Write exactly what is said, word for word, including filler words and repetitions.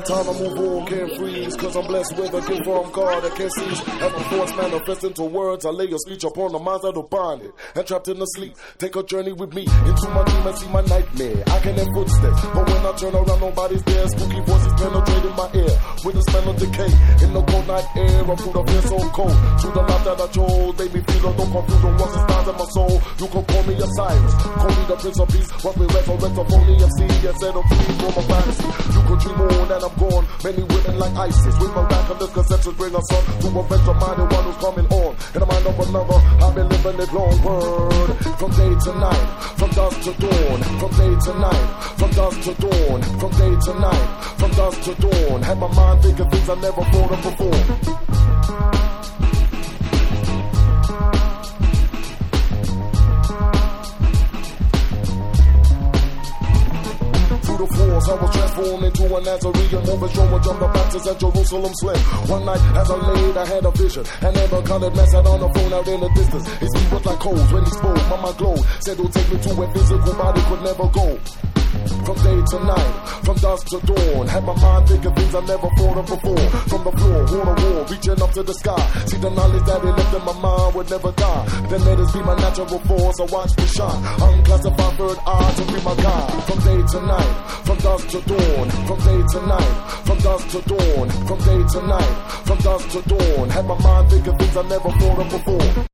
Time to move on, can't freeze, cause I'm blessed with a gift from God that can't seize. As my thoughts manifest into words, I lay a speech upon the minds that are bonded and trapped in the sleep. Take a journey with me into my dream and see my nightmare. I can hear footsteps, but when I turn around, nobody's there. Spooky voices penetrating my ear with the smell of decay. In the cold night air, I feel the fear so cold. Through the life that I chose, they be feeling no confusion. What's the stars in my soul? You can call me Osiris, call me the Prince of Peace. Watch me resurrect up only F C and set them free from a fantasy. You could dream on and I'm gone. Many women like ISIS with miraculous conceptions bring us up to a better mind and one who's coming on. In the mind of another, I've been living it long word. From day to night, from dusk to dawn. From day to night, from dusk to dawn. From day to night, from dusk to dawn. Had my mind thinking things I never thought of before. The force, I was transformed into a Nazarene, moving strong with John the Baptist at Jerusalem slim. One night as I laid, I had a vision. An amber colored man sat on the phone out in the distance. His feet was like coals when he spoke. My mind glowed, said he'll take me to where physical body could never go. From day to night, from dusk to dawn. Had my mind thinking things I never thought of before. From the floor, wall to wall, reaching up to the sky. See the knowledge that it left in my mind would never die. Then let it be my natural force, so watch me shine. Unclassified third eye to be my guide. From day to night, from dusk to dawn. From day to night, from dusk to dawn. From day to night, from dusk to dawn. Had my mind thinking things I never thought of before.